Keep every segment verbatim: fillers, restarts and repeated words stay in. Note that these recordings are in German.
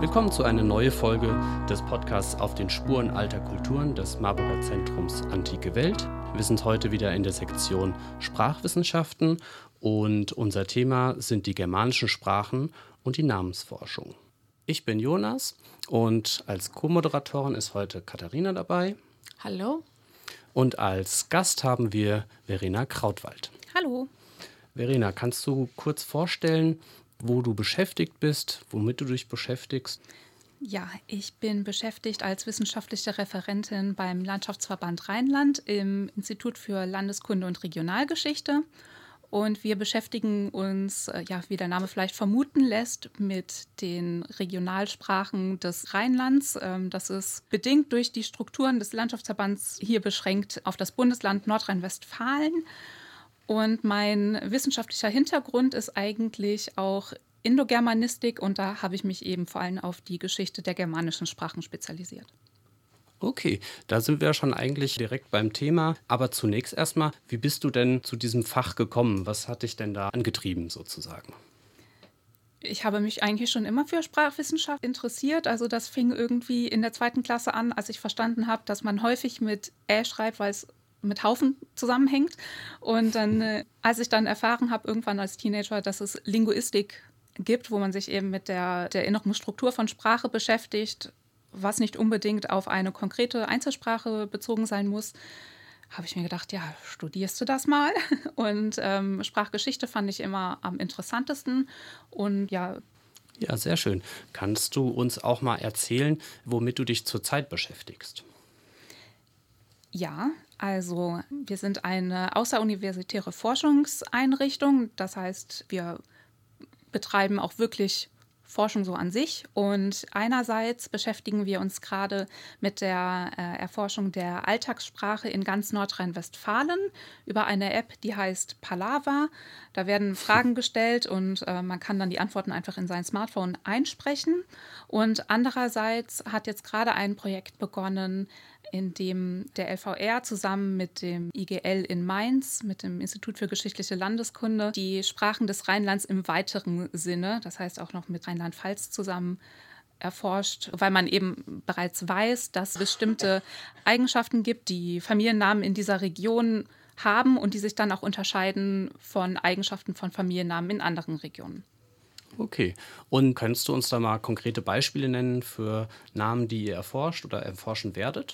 Willkommen zu einer neuen Folge des Podcasts Auf den Spuren alter Kulturen des Marburger Zentrums Antike Welt. Wir sind heute wieder in der Sektion Sprachwissenschaften und unser Thema sind die germanischen Sprachen und die Namensforschung. Ich bin Jonas und als Co-Moderatorin ist heute Katharina dabei. Hallo. Und als Gast haben wir Verena Krautwald. Hallo. Verena, kannst du kurz vorstellen, wo du beschäftigt bist, womit du dich beschäftigst? Ja, ich bin beschäftigt als wissenschaftliche Referentin beim Landschaftsverband Rheinland im Institut für Landeskunde und Regionalgeschichte. Und wir beschäftigen uns, ja, wie der Name vielleicht vermuten lässt, mit den Regionalsprachen des Rheinlands. Das ist bedingt durch die Strukturen des Landschaftsverbands hier beschränkt auf das Bundesland Nordrhein-Westfalen. Und mein wissenschaftlicher Hintergrund ist eigentlich auch Indogermanistik und da habe ich mich eben vor allem auf die Geschichte der germanischen Sprachen spezialisiert. Okay, da sind wir schon eigentlich direkt beim Thema. Aber zunächst erstmal, wie bist du denn zu diesem Fach gekommen? Was hat dich denn da angetrieben sozusagen? Ich habe mich eigentlich schon immer für Sprachwissenschaft interessiert. Also das fing irgendwie in der zweiten Klasse an, als ich verstanden habe, dass man häufig mit Ä schreibt, weil es mit Haufen zusammenhängt. Und dann, äh, als ich dann erfahren habe, irgendwann als Teenager, dass es Linguistik gibt, wo man sich eben mit der, der inneren Struktur von Sprache beschäftigt, was nicht unbedingt auf eine konkrete Einzelsprache bezogen sein muss, habe ich mir gedacht, ja, studierst du das mal? Und ähm, Sprachgeschichte fand ich immer am interessantesten. Und ja. Ja, sehr schön. Kannst du uns auch mal erzählen, womit du dich zurzeit beschäftigst? Ja, also wir sind eine außeruniversitäre Forschungseinrichtung. Das heißt, wir betreiben auch wirklich Forschung so an sich. Und einerseits beschäftigen wir uns gerade mit der äh, Erforschung der Alltagssprache in ganz Nordrhein-Westfalen über eine App, die heißt Palava. Da werden Fragen gestellt und äh, man kann dann die Antworten einfach in sein Smartphone einsprechen. Und andererseits hat jetzt gerade ein Projekt begonnen, in dem der L V R zusammen mit dem I G L in Mainz, mit dem Institut für geschichtliche Landeskunde, die Sprachen des Rheinlands im weiteren Sinne, das heißt auch noch mit Rheinland-Pfalz zusammen erforscht, weil man eben bereits weiß, dass es bestimmte Eigenschaften gibt, die Familiennamen in dieser Region haben und die sich dann auch unterscheiden von Eigenschaften von Familiennamen in anderen Regionen. Okay. Und könntest du uns da mal konkrete Beispiele nennen für Namen, die ihr erforscht oder erforschen werdet?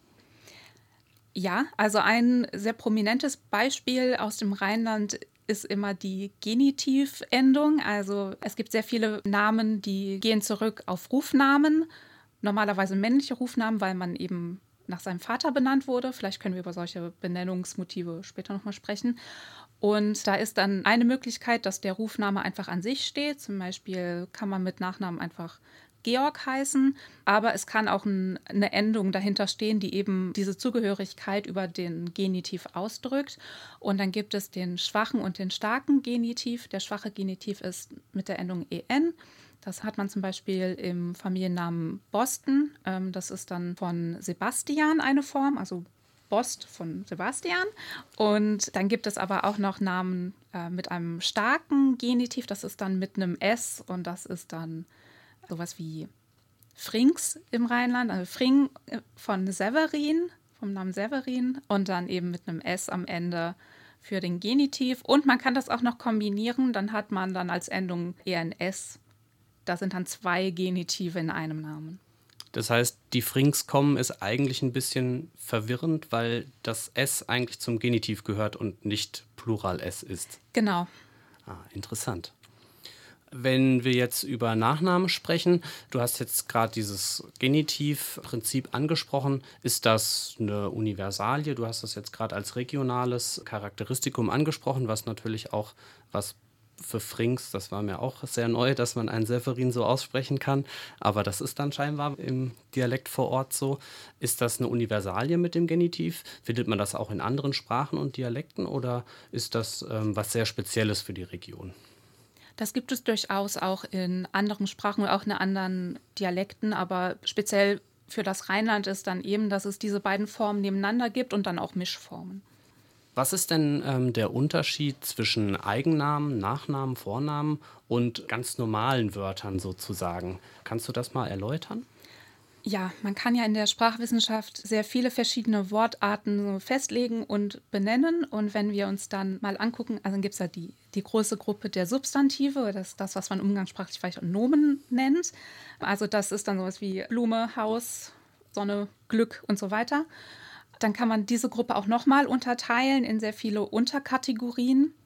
Ja, also ein sehr prominentes Beispiel aus dem Rheinland ist immer die Genitivendung. Also es gibt sehr viele Namen, die gehen zurück auf Rufnamen, normalerweise männliche Rufnamen, weil man eben nach seinem Vater benannt wurde. Vielleicht können wir über solche Benennungsmotive später nochmal sprechen. Und da ist dann eine Möglichkeit, dass der Rufname einfach an sich steht. Zum Beispiel kann man mit Nachnamen einfach Georg heißen, aber es kann auch ein, eine Endung dahinter stehen, die eben diese Zugehörigkeit über den Genitiv ausdrückt. Und dann gibt es den schwachen und den starken Genitiv. Der schwache Genitiv ist mit der Endung en. Das hat man zum Beispiel im Familiennamen Boston. Ähm, das ist dann von Sebastian eine Form, also Bost von Sebastian. Und dann gibt es aber auch noch Namen äh, mit einem starken Genitiv. Das ist dann mit einem S und das ist dann sowas wie Frings im Rheinland, also Fring von Severin, vom Namen Severin und dann eben mit einem S am Ende für den Genitiv. Und man kann das auch noch kombinieren, dann hat man dann als Endung en-s. Da sind dann zwei Genitive in einem Namen. Das heißt, die Frings kommen ist eigentlich ein bisschen verwirrend, weil das S eigentlich zum Genitiv gehört und nicht Plural S ist. Genau. Ah, interessant. Wenn wir jetzt über Nachnamen sprechen, du hast jetzt gerade dieses Genitivprinzip angesprochen. Ist das eine Universalie? Du hast das jetzt gerade als regionales Charakteristikum angesprochen, was natürlich auch was für Frings, das war mir auch sehr neu, dass man einen Severin so aussprechen kann. Aber das ist dann scheinbar im Dialekt vor Ort so. Ist das eine Universalie mit dem Genitiv? Findet man das auch in anderen Sprachen und Dialekten oder ist das ähm, was sehr Spezielles für die Region? Das gibt es durchaus auch in anderen Sprachen und auch in anderen Dialekten, aber speziell für das Rheinland ist dann eben, dass es diese beiden Formen nebeneinander gibt und dann auch Mischformen. Was ist denn ähm, der Unterschied zwischen Eigennamen, Nachnamen, Vornamen und ganz normalen Wörtern sozusagen? Kannst du das mal erläutern? Ja, man kann ja in der Sprachwissenschaft sehr viele verschiedene Wortarten so festlegen und benennen. Und wenn wir uns dann mal angucken, also dann gibt es ja die, die große Gruppe der Substantive, das ist das, was man umgangssprachlich vielleicht Nomen nennt. Also das ist dann sowas wie Blume, Haus, Sonne, Glück und so weiter. Dann kann man diese Gruppe auch nochmal unterteilen in sehr viele Unterkategorien.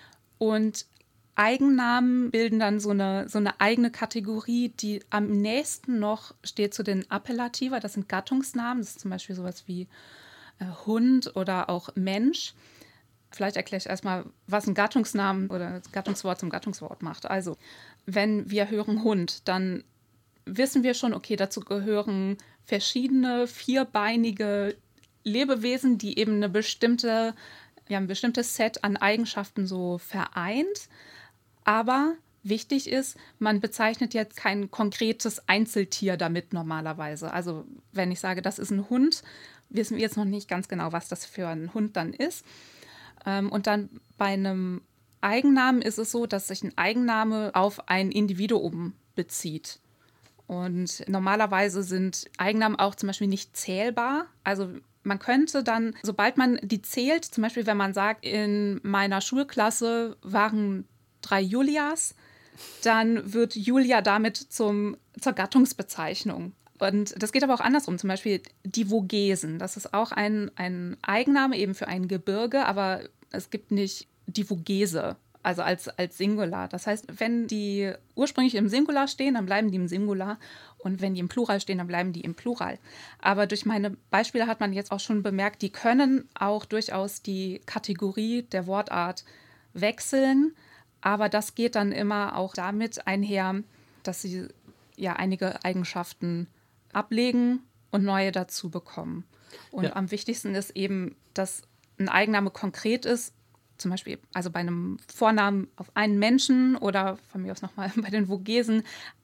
Und Eigennamen bilden dann so eine, so eine eigene Kategorie, die am nächsten noch steht zu den Appellativa. Das sind Gattungsnamen. Das ist zum Beispiel sowas wie äh, Hund oder auch Mensch. Vielleicht erkläre ich erstmal, was ein Gattungsnamen oder Gattungswort zum Gattungswort macht. Also, wenn wir hören Hund, dann wissen wir schon, okay, dazu gehören verschiedene vierbeinige Lebewesen, die eben eine bestimmte, ja, ein bestimmtes Set an Eigenschaften so vereint. Aber wichtig ist, man bezeichnet jetzt kein konkretes Einzeltier damit normalerweise. Also wenn ich sage, das ist ein Hund, wissen wir jetzt noch nicht ganz genau, was das für ein Hund dann ist. Und dann bei einem Eigennamen ist es so, dass sich ein Eigenname auf ein Individuum bezieht. Und normalerweise sind Eigennamen auch zum Beispiel nicht zählbar. Also man könnte dann, sobald man die zählt, zum Beispiel wenn man sagt, in meiner Schulklasse waren drei Julias, dann wird Julia damit zum, zur Gattungsbezeichnung. Und das geht aber auch andersrum, zum Beispiel die Vogesen. Das ist auch ein, ein Eigenname eben für ein Gebirge, aber es gibt nicht die Vogese, also als, als Singular. Das heißt, wenn die ursprünglich im Singular stehen, dann bleiben die im Singular. Und wenn die im Plural stehen, dann bleiben die im Plural. Aber durch meine Beispiele hat man jetzt auch schon bemerkt, die können auch durchaus die Kategorie der Wortart wechseln. Aber das geht dann immer auch damit einher, dass sie ja einige Eigenschaften ablegen und neue dazu bekommen. Und ja. Am wichtigsten ist eben, dass ein Eigenname konkret ist, zum Beispiel also bei einem Vornamen auf einen Menschen oder von mir aus nochmal bei den Vogesen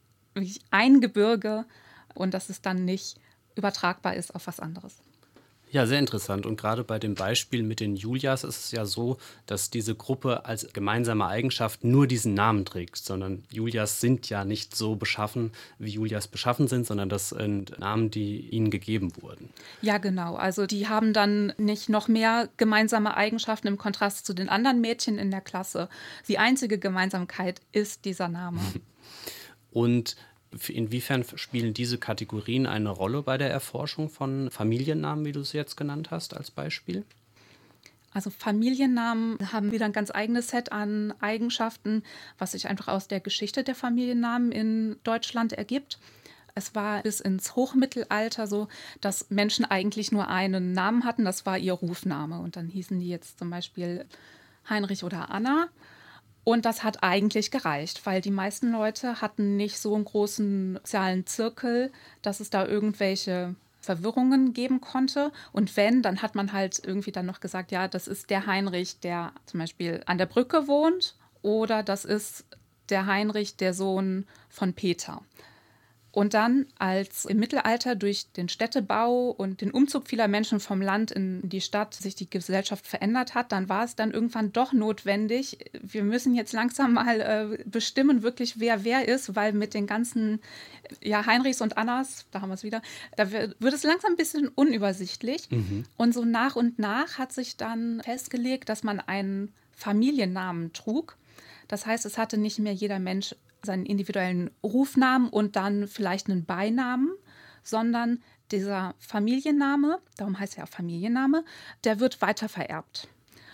ein Gebirge und dass es dann nicht übertragbar ist auf was anderes. Ja, sehr interessant. Und gerade bei dem Beispiel mit den Julias ist es ja so, dass diese Gruppe als gemeinsame Eigenschaft nur diesen Namen trägt, sondern Julias sind ja nicht so beschaffen, wie Julias beschaffen sind, sondern das sind Namen, die ihnen gegeben wurden. Ja, genau. Also die haben dann nicht noch mehr gemeinsame Eigenschaften im Kontrast zu den anderen Mädchen in der Klasse. Die einzige Gemeinsamkeit ist dieser Name. Und inwiefern spielen diese Kategorien eine Rolle bei der Erforschung von Familiennamen, wie du sie jetzt genannt hast, als Beispiel? Also Familiennamen haben wieder ein ganz eigenes Set an Eigenschaften, was sich einfach aus der Geschichte der Familiennamen in Deutschland ergibt. Es war bis ins Hochmittelalter so, dass Menschen eigentlich nur einen Namen hatten, das war ihr Rufname. Und dann hießen die jetzt zum Beispiel Heinrich oder Anna. Und das hat eigentlich gereicht, weil die meisten Leute hatten nicht so einen großen sozialen Zirkel, dass es da irgendwelche Verwirrungen geben konnte. Und wenn, dann hat man halt irgendwie dann noch gesagt, ja, das ist der Heinrich, der zum Beispiel an der Brücke wohnt, oder das ist der Heinrich, der Sohn von Peter. Und dann, als im Mittelalter durch den Städtebau und den Umzug vieler Menschen vom Land in die Stadt sich die Gesellschaft verändert hat, dann war es dann irgendwann doch notwendig. Wir müssen jetzt langsam mal äh, bestimmen, wirklich wer wer ist, weil mit den ganzen ja, Heinrichs und Annas, da haben wir es wieder, da wird, wird es langsam ein bisschen unübersichtlich. Mhm. Und so nach und nach hat sich dann festgelegt, dass man einen Familiennamen trug. Das heißt, es hatte nicht mehr jeder Mensch seinen individuellen Rufnamen und dann vielleicht einen Beinamen, sondern dieser Familienname, darum heißt er auch Familienname, der wird weitervererbt.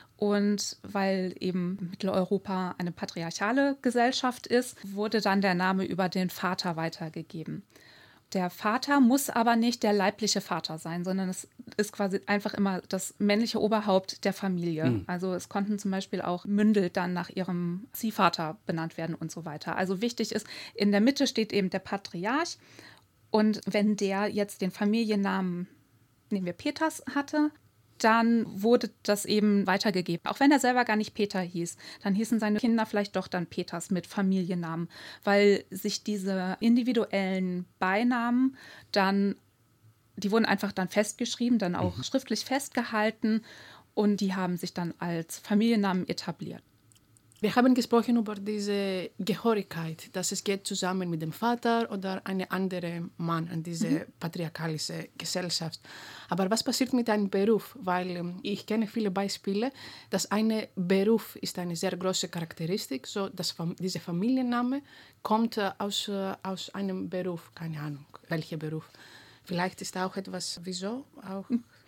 Und weil eben Mitteleuropa eine patriarchale Gesellschaft ist, wurde dann der Name über den Vater weitergegeben. Der Vater muss aber nicht der leibliche Vater sein, sondern es ist quasi einfach immer das männliche Oberhaupt der Familie. Mhm. Also es konnten zum Beispiel auch Mündel dann nach ihrem Ziehvater benannt werden und so weiter. Also wichtig ist, in der Mitte steht eben der Patriarch. Und wenn der jetzt den Familiennamen, nehmen wir Peters, hatte, dann wurde das eben weitergegeben. Auch wenn er selber gar nicht Peter hieß, dann hießen seine Kinder vielleicht doch dann Peters mit Familiennamen, weil sich diese individuellen Beinamen dann, die wurden einfach dann festgeschrieben, dann auch mhm. schriftlich festgehalten und die haben sich dann als Familiennamen etabliert. Wir haben gesprochen über diese Gehörigkeit, dass es geht zusammen mit dem Vater oder einem anderen Mann an diese mhm. patriarchalische Gesellschaft. Aber was passiert mit einem Beruf? Weil ähm, ich kenne viele Beispiele, dass ein Beruf ist eine sehr große Charakteristik, so dass dieser Familienname kommt äh, aus, äh, aus einem Beruf, keine Ahnung, welcher Beruf. Vielleicht ist auch etwas, wieso auch?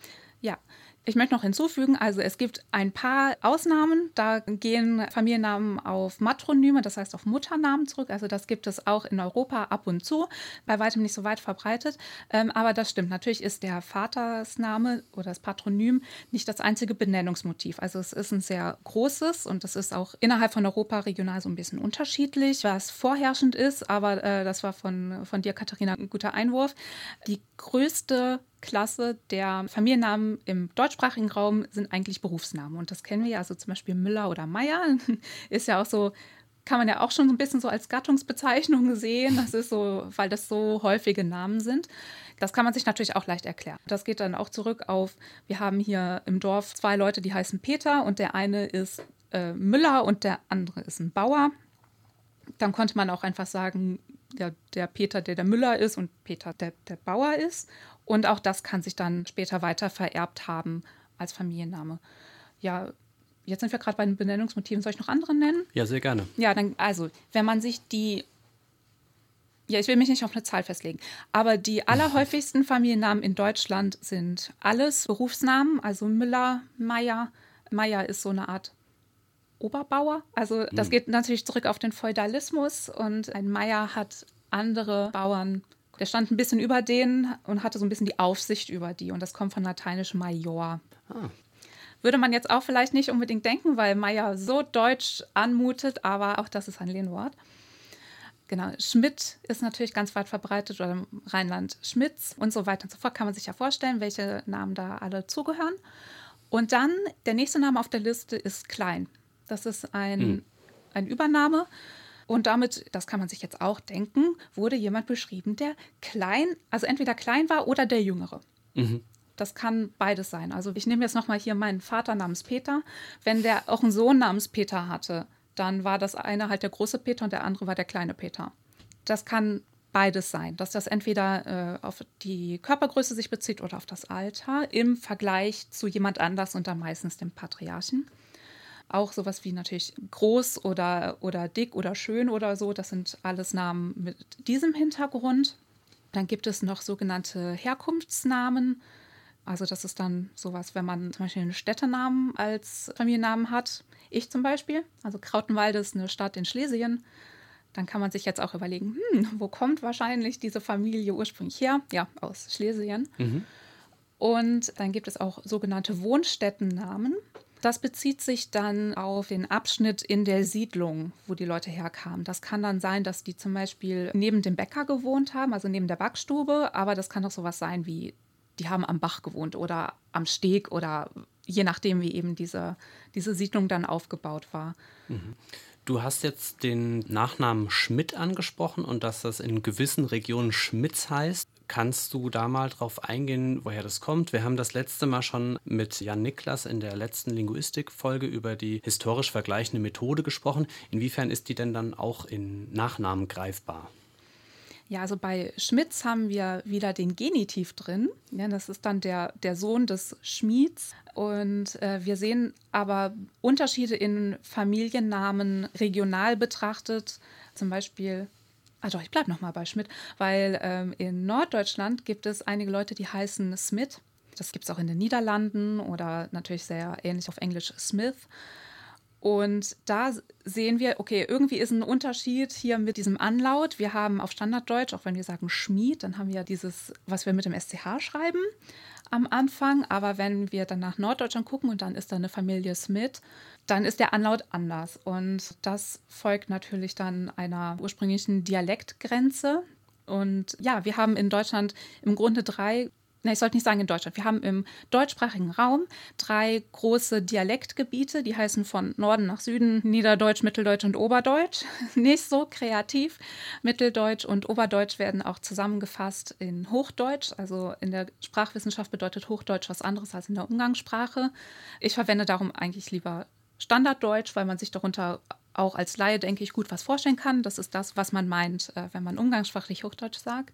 Ja. Ich möchte noch hinzufügen, also es gibt ein paar Ausnahmen, da gehen Familiennamen auf Matronyme, das heißt auf Mutternamen zurück. Also das gibt es auch in Europa ab und zu, bei weitem nicht so weit verbreitet. Ähm, aber das stimmt, natürlich ist der Vatersname oder das Patronym nicht das einzige Benennungsmotiv. Also es ist ein sehr großes und das ist auch innerhalb von Europa regional so ein bisschen unterschiedlich, was vorherrschend ist. Aber äh, das war von, von dir, Katharina, ein guter Einwurf. Die größte Klasse der Familiennamen im deutschsprachigen Raum sind eigentlich Berufsnamen. Und das kennen wir ja, also zum Beispiel Müller oder Meier ist ja auch so, kann man ja auch schon so ein bisschen so als Gattungsbezeichnung sehen. Das ist so, weil das so häufige Namen sind. Das kann man sich natürlich auch leicht erklären. Das geht dann auch zurück auf, wir haben hier im Dorf zwei Leute, die heißen Peter und der eine ist äh, Müller und der andere ist ein Bauer. Dann konnte man auch einfach sagen, ja, der Peter, der der Müller ist und Peter, der der Bauer ist. Und auch das kann sich dann später weiter vererbt haben als Familienname. Ja, jetzt sind wir gerade bei den Benennungsmotiven. Soll ich noch andere nennen? Ja, sehr gerne. Ja, dann, also, wenn man sich die, ja, ich will mich nicht auf eine Zahl festlegen, aber die allerhäufigsten Familiennamen in Deutschland sind alles Berufsnamen, also Müller, Meier. Meier ist so eine Art Oberbauer. Also das hm. geht natürlich zurück auf den Feudalismus und ein Meier hat andere Bauern. Der stand ein bisschen über denen und hatte so ein bisschen die Aufsicht über die. Und das kommt von lateinisch Major. Ah. Würde man jetzt auch vielleicht nicht unbedingt denken, weil Meier so deutsch anmutet, aber auch das ist ein Lehnwort. Genau, Schmidt ist natürlich ganz weit verbreitet oder im Rheinland Schmitz und so weiter und so fort. Kann man sich ja vorstellen, welche Namen da alle zugehören. Und dann, der nächste Name auf der Liste ist Klein. Das ist ein, hm. ein Übername. Und damit, das kann man sich jetzt auch denken, wurde jemand beschrieben, der klein, also entweder klein war oder der Jüngere. Mhm. Das kann beides sein. Also ich nehme jetzt nochmal hier meinen Vater namens Peter. Wenn der auch einen Sohn namens Peter hatte, dann war das eine halt der große Peter und der andere war der kleine Peter. Das kann beides sein, dass das entweder äh, auf die Körpergröße sich bezieht oder auf das Alter im Vergleich zu jemand anders und dann meistens dem Patriarchen. Auch sowas wie natürlich groß oder, oder dick oder schön oder so. Das sind alles Namen mit diesem Hintergrund. Dann gibt es noch sogenannte Herkunftsnamen. Also das ist dann sowas, wenn man zum Beispiel einen Städtenamen als Familiennamen hat. Ich zum Beispiel. Also Krautenwalde ist eine Stadt in Schlesien. Dann kann man sich jetzt auch überlegen, hm, wo kommt wahrscheinlich diese Familie ursprünglich her? Ja, aus Schlesien. Mhm. Und dann gibt es auch sogenannte Wohnstättennamen. Das bezieht sich dann auf den Abschnitt in der Siedlung, wo die Leute herkamen. Das kann dann sein, dass die zum Beispiel neben dem Bäcker gewohnt haben, also neben der Backstube. Aber das kann auch sowas sein wie, die haben am Bach gewohnt oder am Steg oder je nachdem, wie eben diese, diese Siedlung dann aufgebaut war. Mhm. Du hast jetzt den Nachnamen Schmidt angesprochen und dass das in gewissen Regionen Schmitz heißt. Kannst du da mal drauf eingehen, woher das kommt? Wir haben das letzte Mal schon mit Jan Niklas in der letzten Linguistik-Folge über die historisch vergleichende Methode gesprochen. Inwiefern ist die denn dann auch in Nachnamen greifbar? Ja, also bei Schmitz haben wir wieder den Genitiv drin. Ja, das ist dann der, der Sohn des Schmieds. Und äh, wir sehen aber Unterschiede in Familiennamen regional betrachtet. Zum Beispiel, ah doch, ich bleibe nochmal bei Schmidt, weil ähm, in Norddeutschland gibt es einige Leute, die heißen Smith. Das gibt es auch in den Niederlanden oder natürlich sehr ähnlich auf Englisch Smith. Und da sehen wir, okay, irgendwie ist ein Unterschied hier mit diesem Anlaut. Wir haben auf Standarddeutsch, auch wenn wir sagen Schmied, dann haben wir dieses, was wir mit dem S C H schreiben am Anfang. Aber wenn wir dann nach Norddeutschland gucken und dann ist da eine Familie Smith, dann ist der Anlaut anders. Und das folgt natürlich dann einer ursprünglichen Dialektgrenze. Und ja, wir haben in Deutschland im Grunde drei Ne, ich sollte nicht sagen in Deutschland. Wir haben im deutschsprachigen Raum drei große Dialektgebiete, die heißen von Norden nach Süden Niederdeutsch, Mitteldeutsch und Oberdeutsch. Nicht so kreativ. Mitteldeutsch und Oberdeutsch werden auch zusammengefasst in Hochdeutsch. Also in der Sprachwissenschaft bedeutet Hochdeutsch was anderes als in der Umgangssprache. Ich verwende darum eigentlich lieber Standarddeutsch, weil man sich darunter auch als Laie, denke ich, gut was vorstellen kann. Das ist das, was man meint, wenn man umgangssprachlich Hochdeutsch sagt.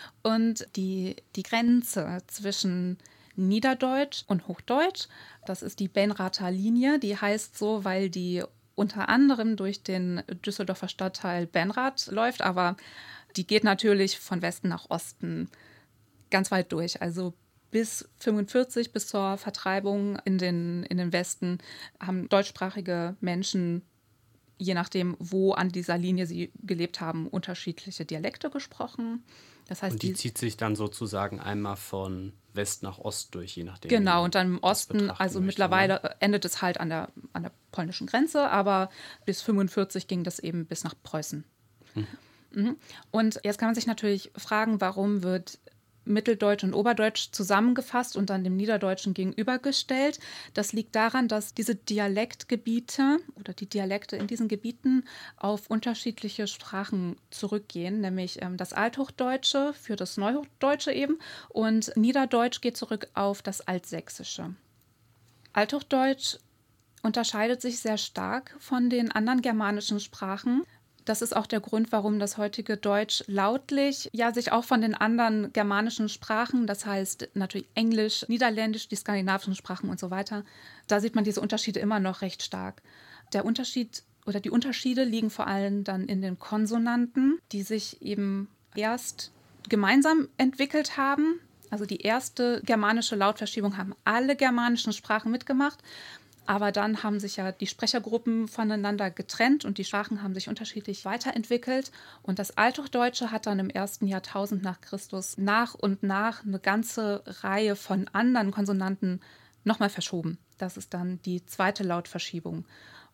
Und die, die Grenze zwischen Niederdeutsch und Hochdeutsch, das ist die Benrather Linie. Die heißt so, weil die unter anderem durch den Düsseldorfer Stadtteil Benrath läuft, aber die geht natürlich von Westen nach Osten ganz weit durch. Also bis fünfundvierzig, bis zur Vertreibung in den, in den Westen, haben deutschsprachige Menschen, je nachdem, wo an dieser Linie sie gelebt haben, unterschiedliche Dialekte gesprochen. Das heißt, und die, die zieht sich dann sozusagen einmal von West nach Ost durch, je nachdem. Genau, und dann im Osten, also möchte, mittlerweile ne? endet es halt an der, an der polnischen Grenze, aber bis fünfundvierzig ging das eben bis nach Preußen. Hm. Mhm. Und jetzt kann man sich natürlich fragen, warum wird Mitteldeutsch und Oberdeutsch zusammengefasst und dann dem Niederdeutschen gegenübergestellt. Das liegt daran, dass diese Dialektgebiete oder die Dialekte in diesen Gebieten auf unterschiedliche Sprachen zurückgehen, nämlich ähm, das Althochdeutsche für das Neuhochdeutsche eben und Niederdeutsch geht zurück auf das Altsächsische. Althochdeutsch unterscheidet sich sehr stark von den anderen germanischen Sprachen. Das ist auch der Grund, warum das heutige Deutsch lautlich ja sich auch von den anderen germanischen Sprachen, das heißt natürlich Englisch, Niederländisch, die skandinavischen Sprachen und so weiter, da sieht man diese Unterschiede immer noch recht stark. Der Unterschied oder die Unterschiede liegen vor allem dann in den Konsonanten, die sich eben erst gemeinsam entwickelt haben. Also die erste germanische Lautverschiebung haben alle germanischen Sprachen mitgemacht. Aber dann haben sich ja die Sprechergruppen voneinander getrennt und die Sprachen haben sich unterschiedlich weiterentwickelt. Und das Althochdeutsche hat dann im ersten Jahrtausend nach Christus nach und nach eine ganze Reihe von anderen Konsonanten nochmal verschoben. Das ist dann die zweite Lautverschiebung.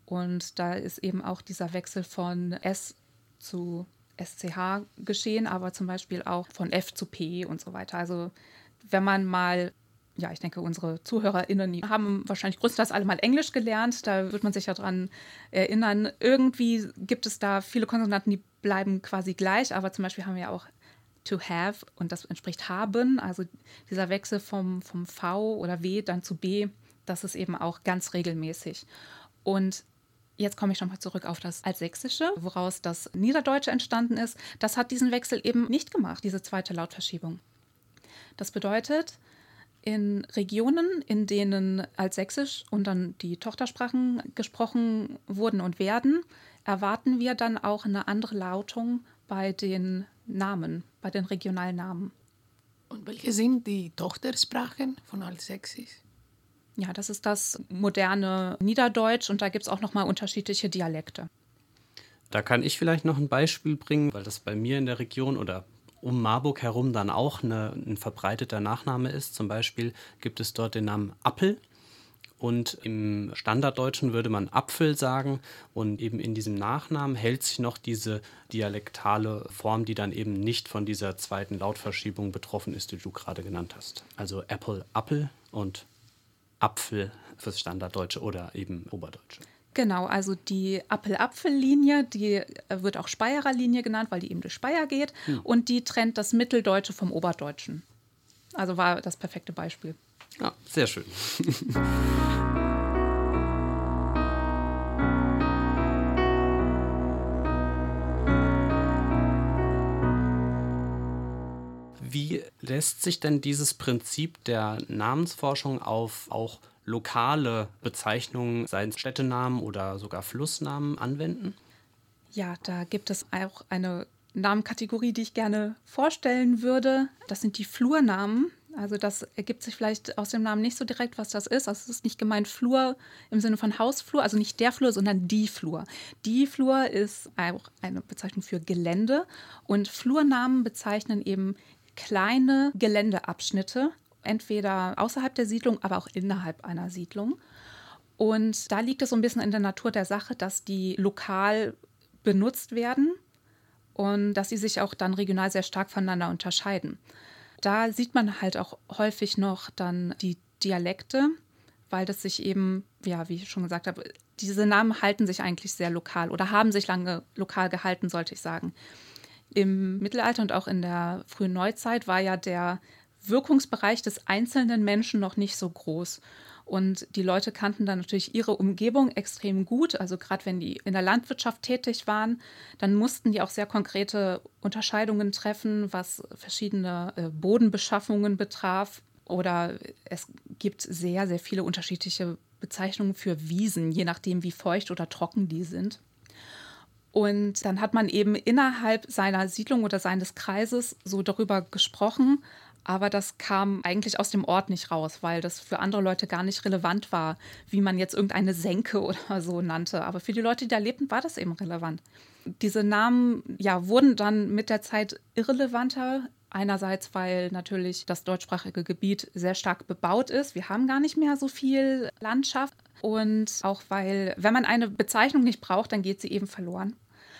Und da ist eben auch dieser Wechsel von S zu S C H geschehen, aber zum Beispiel auch von F zu P und so weiter. Also wenn man mal... Ja, ich denke, unsere ZuhörerInnen die haben wahrscheinlich größtenteils alle mal Englisch gelernt. Da wird man sich ja dran erinnern. Irgendwie gibt es da viele Konsonanten, die bleiben quasi gleich. Aber zum Beispiel haben wir ja auch to have und das entspricht haben. Also dieser Wechsel vom, vom V oder W dann zu B, das ist eben auch ganz regelmäßig. Und jetzt komme ich nochmal zurück auf das Altsächsische, woraus das Niederdeutsche entstanden ist. Das hat diesen Wechsel eben nicht gemacht, diese zweite Lautverschiebung. Das bedeutet, in Regionen, in denen Altsächsisch und dann die Tochtersprachen gesprochen wurden und werden, erwarten wir dann auch eine andere Lautung bei den Namen, bei den regionalen Namen. Und welche sind die Tochtersprachen von Altsächsisch? Ja, das ist das moderne Niederdeutsch und da gibt es auch nochmal unterschiedliche Dialekte. Da kann ich vielleicht noch ein Beispiel bringen, weil das bei mir in der Region oder um Marburg herum dann auch eine, ein verbreiteter Nachname ist. Zum Beispiel gibt es dort den Namen Appel und im Standarddeutschen würde man Apfel sagen und eben in diesem Nachnamen hält sich noch diese dialektale Form, die dann eben nicht von dieser zweiten Lautverschiebung betroffen ist, die du gerade genannt hast. Also Apple, Appel und Apfel fürs Standarddeutsche oder eben Oberdeutsche. Genau, also die Appel-Apfel-Linie, die wird auch Speyerer Linie genannt, weil die eben durch Speyer geht. Hm. Und die trennt das Mitteldeutsche vom Oberdeutschen. Also war das perfekte Beispiel. Ja, sehr schön. Wie lässt sich denn dieses Prinzip der Namensforschung auf auch lokale Bezeichnungen, seien es Städtenamen oder sogar Flussnamen, anwenden? Ja, da gibt es auch eine Namenkategorie, die ich gerne vorstellen würde. Das sind die Flurnamen. Also das ergibt sich vielleicht aus dem Namen nicht so direkt, was das ist. Also es ist nicht gemeint Flur im Sinne von Hausflur, also nicht der Flur, sondern die Flur. Die Flur ist auch eine Bezeichnung für Gelände und Flurnamen bezeichnen eben kleine Geländeabschnitte, entweder außerhalb der Siedlung, aber auch innerhalb einer Siedlung. Und da liegt es so ein bisschen in der Natur der Sache, dass die lokal benutzt werden und dass sie sich auch dann regional sehr stark voneinander unterscheiden. Da sieht man halt auch häufig noch dann die Dialekte, weil das sich eben, ja, wie ich schon gesagt habe, diese Namen halten sich eigentlich sehr lokal oder haben sich lange lokal gehalten, sollte ich sagen. Im Mittelalter und auch in der frühen Neuzeit war ja der Wirkungsbereich des einzelnen Menschen noch nicht so groß. Und die Leute kannten dann natürlich ihre Umgebung extrem gut. Also gerade wenn die in der Landwirtschaft tätig waren, dann mussten die auch sehr konkrete Unterscheidungen treffen, was verschiedene äh, Bodenbeschaffungen betraf. Oder es gibt sehr, sehr viele unterschiedliche Bezeichnungen für Wiesen, je nachdem, wie feucht oder trocken die sind. Und dann hat man eben innerhalb seiner Siedlung oder seines Kreises so darüber gesprochen, aber das kam eigentlich aus dem Ort nicht raus, weil das für andere Leute gar nicht relevant war, wie man jetzt irgendeine Senke oder so nannte. Aber für die Leute, die da lebten, war das eben relevant. Diese Namen ja, wurden dann mit der Zeit irrelevanter. Einerseits, weil natürlich das deutschsprachige Gebiet sehr stark bebaut ist. Wir haben gar nicht mehr so viel Landschaft. Und auch weil, wenn man eine Bezeichnung nicht braucht, dann geht sie eben verloren.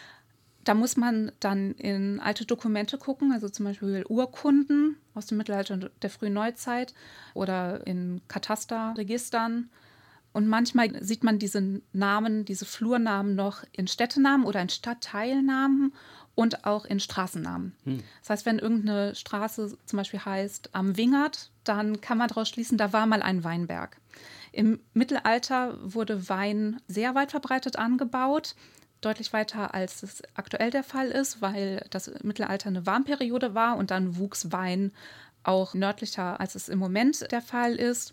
Da muss man dann in alte Dokumente gucken, also zum Beispiel Urkunden aus dem Mittelalter und der frühen Neuzeit oder in Katasterregistern. Und manchmal sieht man diese Namen, diese Flurnamen noch in Städtenamen oder in Stadtteilnamen und auch in Straßennamen. Hm. Das heißt, wenn irgendeine Straße zum Beispiel heißt Am Wingert, dann kann man daraus schließen, da war mal ein Weinberg. Im Mittelalter wurde Wein sehr weit verbreitet angebaut, deutlich weiter, als es aktuell der Fall ist, weil das Mittelalter eine Warmperiode war und dann wuchs Wein auch nördlicher, als es im Moment der Fall ist.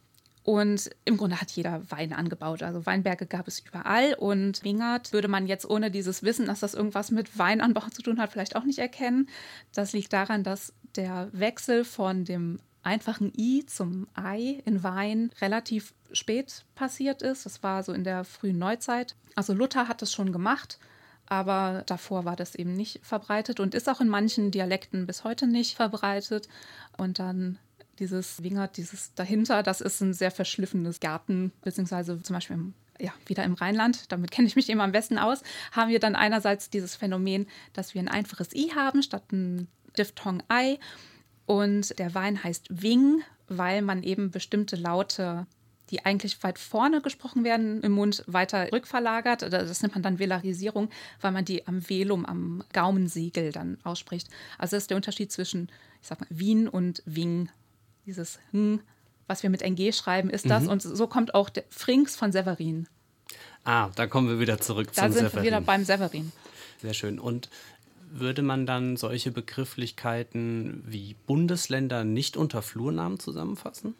Und im Grunde hat jeder Wein angebaut. Also Weinberge gab es überall. Und Wingert würde man jetzt ohne dieses Wissen, dass das irgendwas mit Weinanbau zu tun hat, vielleicht auch nicht erkennen. Das liegt daran, dass der Wechsel von dem einfachen I zum Ei in Wein relativ spät passiert ist. Das war so in der frühen Neuzeit. Also Luther hat das schon gemacht, aber davor war das eben nicht verbreitet und ist auch in manchen Dialekten bis heute nicht verbreitet. Und dann dieses Wingert, dieses dahinter, das ist ein sehr verschliffenes Garten, beziehungsweise zum Beispiel im, ja, wieder im Rheinland, damit kenne ich mich eben am besten aus, haben wir dann einerseits dieses Phänomen, dass wir ein einfaches I haben statt ein Diphthong Ei. Und der Wein heißt Wing, weil man eben bestimmte Laute, die eigentlich weit vorne gesprochen werden, im Mund weiter rückverlagert. Das nennt man dann Velarisierung, weil man die am Velum, am Gaumensegel dann ausspricht. Also das ist der Unterschied zwischen, ich sag mal, Wien und Wing. Dieses Hm, was wir mit N G schreiben, ist das. Mhm. Und so kommt auch der Frings von Severin. Ah, da kommen wir wieder zurück da zum Severin. Da sind wir wieder beim Severin. Sehr schön. Und würde man dann solche Begrifflichkeiten wie Bundesländer nicht unter Flurnamen zusammenfassen?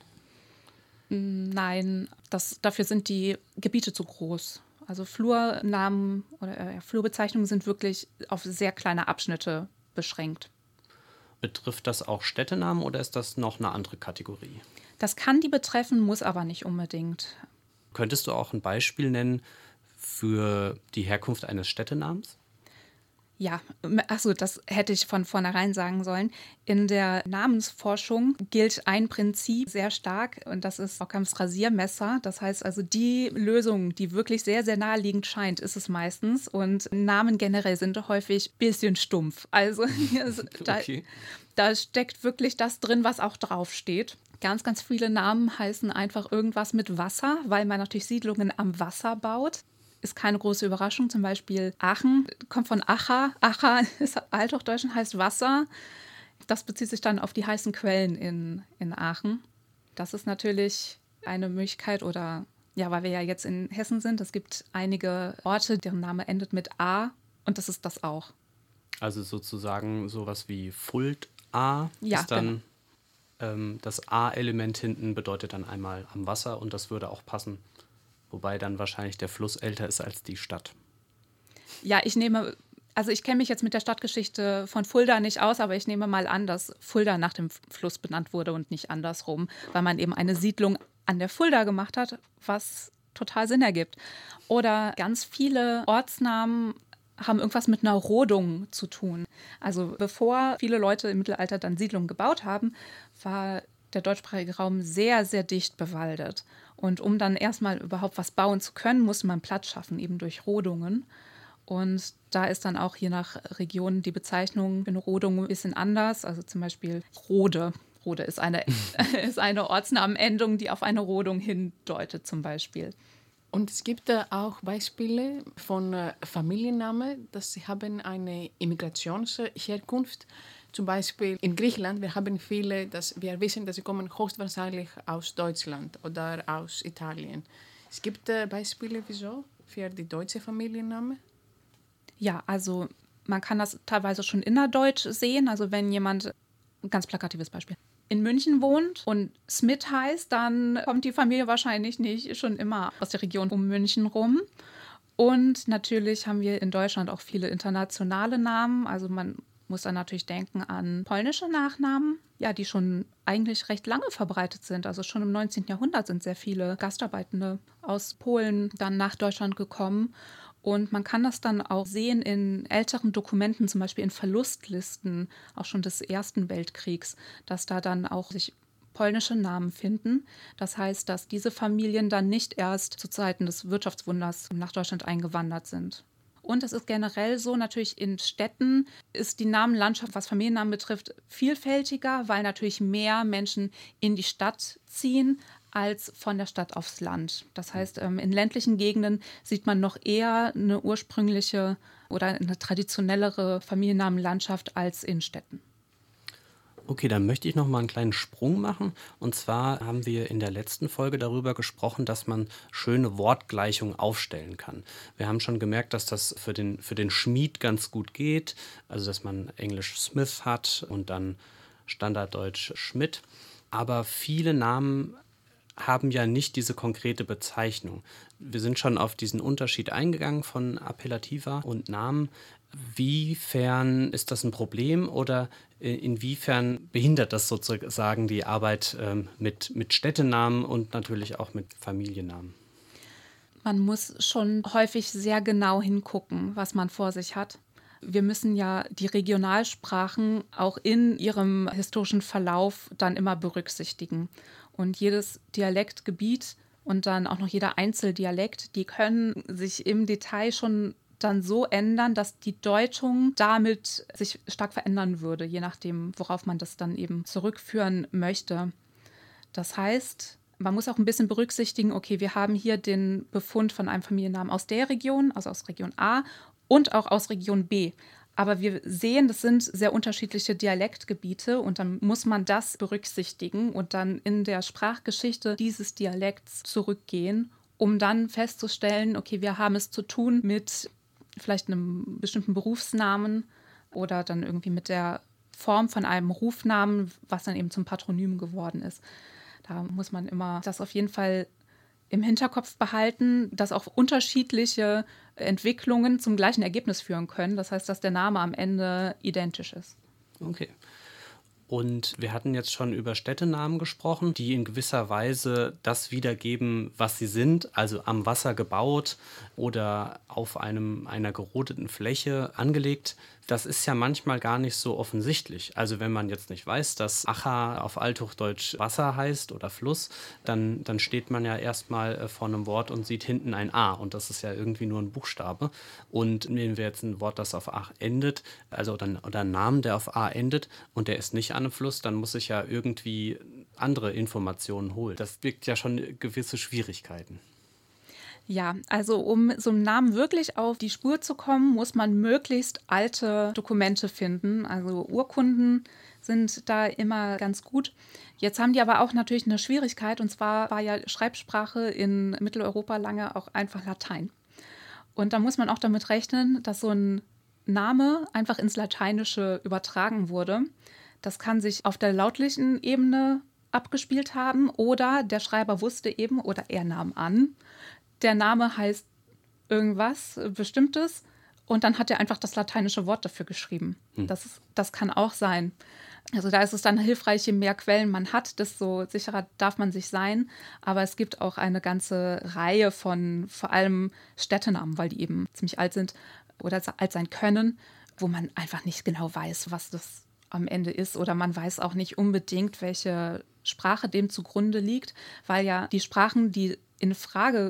Nein, das, dafür sind die Gebiete zu groß. Also Flurnamen oder äh, Flurbezeichnungen sind wirklich auf sehr kleine Abschnitte beschränkt. Betrifft das auch Städtenamen oder ist das noch eine andere Kategorie? Das kann die betreffen, muss aber nicht unbedingt. Könntest du auch ein Beispiel nennen für die Herkunft eines Städtenamens? Ja, achso, das hätte ich von vornherein sagen sollen. In der Namensforschung gilt ein Prinzip sehr stark und das ist Ockhams Rasiermesser. Das heißt also, die Lösung, die wirklich sehr, sehr naheliegend scheint, ist es meistens. Und Namen generell sind häufig ein bisschen stumpf. Also da, okay. da steckt wirklich das drin, was auch draufsteht. Ganz, ganz viele Namen heißen einfach irgendwas mit Wasser, weil man natürlich Siedlungen am Wasser baut. Ist keine große Überraschung. Zum Beispiel Aachen kommt von Acha. Acha ist Althochdeutsch und heißt Wasser. Das bezieht sich dann auf die heißen Quellen in, in Aachen. Das ist natürlich eine Möglichkeit oder, ja, weil wir ja jetzt in Hessen sind, es gibt einige Orte, deren Name endet mit A und das ist das auch. Also sozusagen sowas wie Fulda ja, ist dann, genau. ähm, das A-Element hinten bedeutet dann einmal am Wasser und das würde auch passen. Wobei dann wahrscheinlich der Fluss älter ist als die Stadt. Ja, ich nehme, also ich kenne mich jetzt mit der Stadtgeschichte von Fulda nicht aus, aber ich nehme mal an, dass Fulda nach dem Fluss benannt wurde und nicht andersrum, weil man eben eine Siedlung an der Fulda gemacht hat, was total Sinn ergibt. Oder ganz viele Ortsnamen haben irgendwas mit einer Rodung zu tun. Also bevor viele Leute im Mittelalter dann Siedlungen gebaut haben, war der deutschsprachige Raum sehr, sehr dicht bewaldet. Und um dann erstmal überhaupt was bauen zu können, musste man Platz schaffen, eben durch Rodungen. Und da ist dann auch je nach Region die Bezeichnung für eine Rodung ein bisschen anders. Also zum Beispiel Rode. Rode ist eine, ist eine Ortsnamenendung, die auf eine Rodung hindeutet zum Beispiel. Und es gibt äh, auch Beispiele von äh, Familiennamen, dass sie haben eine Immigrationsherkunft. Zum Beispiel in Griechenland, wir haben viele, dass wir wissen, dass sie kommen höchstwahrscheinlich aus Deutschland oder aus Italien. Es gibt äh, Beispiele, wieso, für die deutsche Familienname? Ja, also man kann das teilweise schon innerdeutsch sehen. Also wenn jemand, ein ganz plakatives Beispiel, in München wohnt und Smith heißt, dann kommt die Familie wahrscheinlich nicht schon immer aus der Region um München rum. Und natürlich haben wir in Deutschland auch viele internationale Namen. Also man muss dann natürlich denken an polnische Nachnamen, ja, die schon eigentlich recht lange verbreitet sind. Also schon im neunzehnten Jahrhundert sind sehr viele Gastarbeitende aus Polen dann nach Deutschland gekommen. Und man kann das dann auch sehen in älteren Dokumenten, zum Beispiel in Verlustlisten, auch schon des Ersten Weltkriegs, dass da dann auch sich polnische Namen finden. Das heißt, dass diese Familien dann nicht erst zu Zeiten des Wirtschaftswunders nach Deutschland eingewandert sind. Und es ist generell so, natürlich in Städten ist die Namenlandschaft, was Familiennamen betrifft, vielfältiger, weil natürlich mehr Menschen in die Stadt ziehen als von der Stadt aufs Land. Das heißt, in ländlichen Gegenden sieht man noch eher eine ursprüngliche oder eine traditionellere Familiennamenlandschaft als in Städten. Okay, dann möchte ich noch mal einen kleinen Sprung machen. Und zwar haben wir in der letzten Folge darüber gesprochen, dass man schöne Wortgleichungen aufstellen kann. Wir haben schon gemerkt, dass das für den, für den Schmied ganz gut geht. Also, dass man Englisch Smith hat und dann Standarddeutsch Schmidt. Aber viele Namen haben ja nicht diese konkrete Bezeichnung. Wir sind schon auf diesen Unterschied eingegangen von Appellativa und Namen. Wiefern ist das ein Problem oder inwiefern behindert das sozusagen die Arbeit ähm, mit, mit Städtenamen und natürlich auch mit Familiennamen? Man muss schon häufig sehr genau hingucken, was man vor sich hat. Wir müssen ja die Regionalsprachen auch in ihrem historischen Verlauf dann immer berücksichtigen. Und jedes Dialektgebiet und dann auch noch jeder Einzeldialekt, die können sich im Detail schon dann so ändern, dass die Deutung damit sich stark verändern würde, je nachdem, worauf man das dann eben zurückführen möchte. Das heißt, man muss auch ein bisschen berücksichtigen, okay, wir haben hier den Befund von einem Familiennamen aus der Region, also aus Region A und auch aus Region B. Aber wir sehen, das sind sehr unterschiedliche Dialektgebiete und dann muss man das berücksichtigen und dann in der Sprachgeschichte dieses Dialekts zurückgehen, um dann festzustellen, okay, wir haben es zu tun mit vielleicht einem bestimmten Berufsnamen oder dann irgendwie mit der Form von einem Rufnamen, was dann eben zum Patronym geworden ist. Da muss man immer das auf jeden Fall im Hinterkopf behalten, dass auch unterschiedliche Entwicklungen zum gleichen Ergebnis führen können. Das heißt, dass der Name am Ende identisch ist. Okay. Und wir hatten jetzt schon über Städtenamen gesprochen, die in gewisser Weise das wiedergeben, was sie sind, also am Wasser gebaut oder auf einem, einer gerodeten Fläche angelegt. Das ist ja manchmal gar nicht so offensichtlich. Also wenn man jetzt nicht weiß, dass Acha auf Althochdeutsch Wasser heißt oder Fluss, dann, dann steht man ja erstmal vor einem Wort und sieht hinten ein A und das ist ja irgendwie nur ein Buchstabe. Und nehmen wir jetzt ein Wort, das auf A endet, also oder, oder einen Namen, der auf A endet und der ist nicht an einem Fluss, dann muss ich ja irgendwie andere Informationen holen. Das birgt ja schon gewisse Schwierigkeiten. Ja, also um so einem Namen wirklich auf die Spur zu kommen, muss man möglichst alte Dokumente finden. Also Urkunden sind da immer ganz gut. Jetzt haben die aber auch natürlich eine Schwierigkeit, und zwar war ja Schreibsprache in Mitteleuropa lange auch einfach Latein. Und da muss man auch damit rechnen, dass so ein Name einfach ins Lateinische übertragen wurde. Das kann sich auf der lautlichen Ebene abgespielt haben oder der Schreiber wusste eben oder er nahm an, der Name heißt irgendwas Bestimmtes und dann hat er einfach das lateinische Wort dafür geschrieben. Hm. Das, ist, das kann auch sein. Also da ist es dann hilfreich, je mehr Quellen man hat, desto sicherer darf man sich sein. Aber es gibt auch eine ganze Reihe von vor allem Städtenamen, weil die eben ziemlich alt sind oder alt sein können, wo man einfach nicht genau weiß, was das am Ende ist. Oder man weiß auch nicht unbedingt, welche Sprache dem zugrunde liegt, weil ja die Sprachen, die in Frage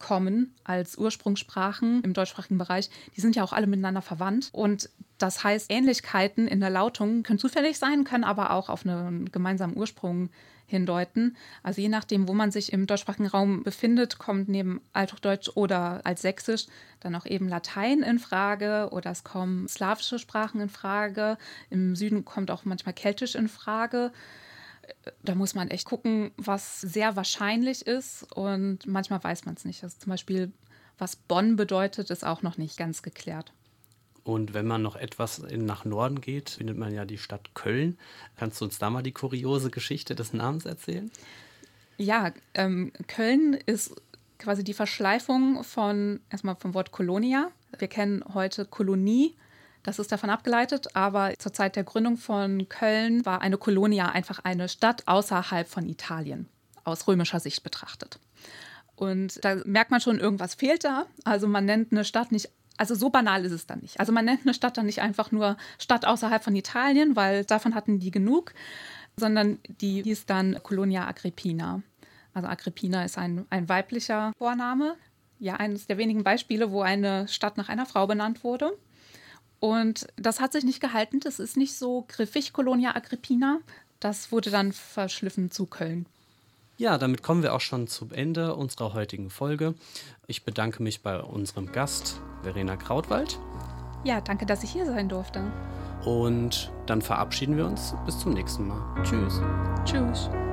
kommen als Ursprungssprachen im deutschsprachigen Bereich, die sind ja auch alle miteinander verwandt. Und das heißt, Ähnlichkeiten in der Lautung können zufällig sein, können aber auch auf einen gemeinsamen Ursprung hindeuten. Also je nachdem, wo man sich im deutschsprachigen Raum befindet, kommt neben Althochdeutsch oder Altsächsisch dann auch eben Latein in Frage oder es kommen slawische Sprachen in Frage. Im Süden kommt auch manchmal Keltisch in Frage. Da muss man echt gucken, was sehr wahrscheinlich ist und manchmal weiß man es nicht. Also zum Beispiel, was Bonn bedeutet, ist auch noch nicht ganz geklärt. Und wenn man noch etwas in, nach Norden geht, findet man ja die Stadt Köln. Kannst du uns da mal die kuriose Geschichte des Namens erzählen? Ja, ähm, Köln ist quasi die Verschleifung von, erstmal vom Wort Colonia. Wir kennen heute Kolonie, das ist davon abgeleitet, aber zur Zeit der Gründung von Köln war eine Colonia einfach eine Stadt außerhalb von Italien, aus römischer Sicht betrachtet. Und da merkt man schon, irgendwas fehlt da. Also man nennt eine Stadt nicht, also so banal ist es dann nicht. Also man nennt eine Stadt dann nicht einfach nur Stadt außerhalb von Italien, weil davon hatten die genug, sondern die hieß dann Colonia Agrippina. Also Agrippina ist ein, ein weiblicher Vorname. Ja, eines der wenigen Beispiele, wo eine Stadt nach einer Frau benannt wurde. Und das hat sich nicht gehalten. Das ist nicht so griffig, Colonia Agrippina. Das wurde dann verschliffen zu Köln. Ja, damit kommen wir auch schon zum Ende unserer heutigen Folge. Ich bedanke mich bei unserem Gast Verena Krautwald. Ja, danke, dass ich hier sein durfte. Und dann verabschieden wir uns. Bis zum nächsten Mal. Tschüss. Tschüss.